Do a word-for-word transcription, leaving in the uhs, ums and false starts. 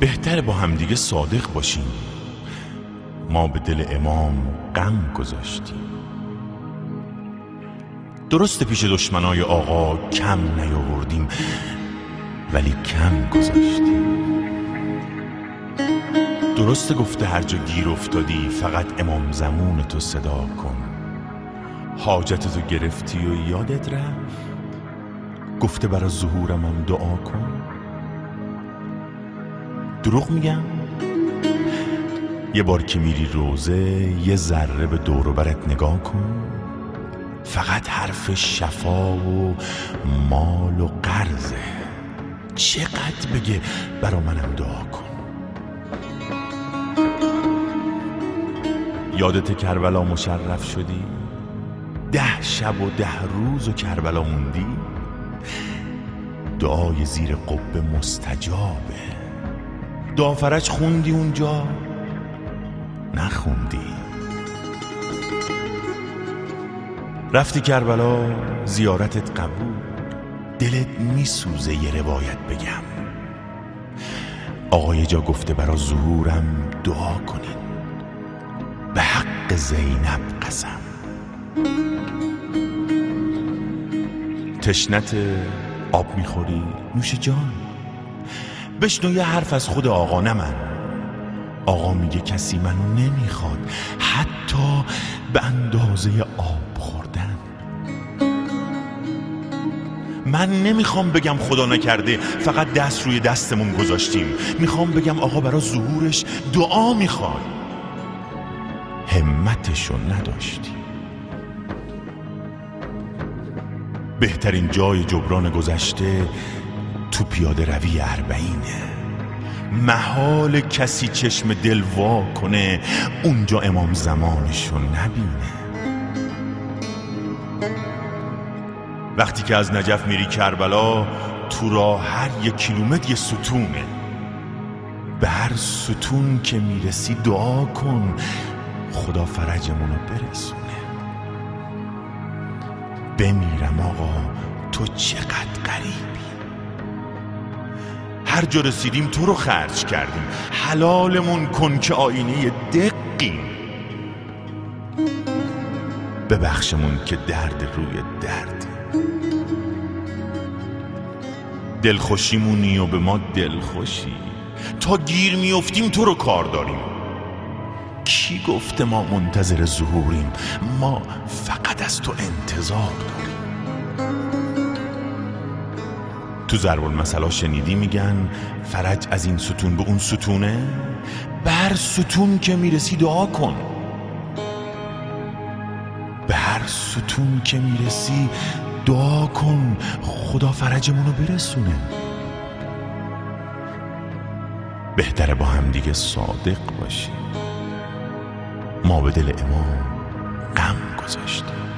بهتره با همدیگه صادق باشیم. ما به دل امام غم گذاشتیم. درست پیش دشمنای آقا کم نیاوردیم، ولی کم گذاشتیم. درست گفته هر جا گیر افتادی فقط امام زمان تو صدا کن. حاجتتو گرفتی و یادت رفت، گفته برای ظهورم هم دعا کن. دروغ میگم؟ یه بار که میری روزه یه ذره به دور و برت نگاه کن. فقط حرف شفا و مال و قرضه. چقدر بگه برا منم دعا کن. یادت کربلا مشرف شدی؟ ده شب و ده روز و کربلا موندی؟ دعای زیر قبه مستجابه. دعا فرج خوندی اونجا؟ نخوندی. رفتی کربلا زیارتت قبول، دلت میسوزه یه روایت بگم. آقای جا گفته برا ظهورم دعا کنین، به حق زینب قسم. تشنت آب میخوری؟ نوش جان. بشنو یه حرف از خود آقا، نه من. آقا میگه کسی منو نمیخواد حتی به اندازه آب خوردن. من نمیخوام بگم خدا نکرده فقط دست روی دستمون گذاشتیم. میخوام بگم آقا برای ظهورش دعا میخواد، همتشو نداشتیم. بهترین جای جبران گذشته تو پیاده روی اربعینه. محال کسی چشم دل وا کنه اونجا امام زمانشو نبینه. وقتی که از نجف میری کربلا، تو راه هر یک کیلومتر یه ستونه. به هر ستون که میرسی دعا کن خدا فرجمونو برسونه. بمیرم آقا تو چقدر غریبی. هر جا رسیدیم تو رو خرج کردیم. حلالمون کن که آینه دقیم. ببخشمون که درد روی درد. دلخوشیمونی و به ما دلخوشی. تا گیر میافتیم تو رو کار داریم. کی گفته ما منتظر ظهوریم؟ ما فقط از تو انتظار داریم. تو ضرب المثل شنیدی میگن فرج از این ستون به اون ستونه؟ به هر ستون که میرسی دعا کن. به هر ستون که میرسی دعا کن خدا فرجمونو برسونه. بهتره با هم دیگه صادق باشیم. ما به دل امام غم گذاشتیم.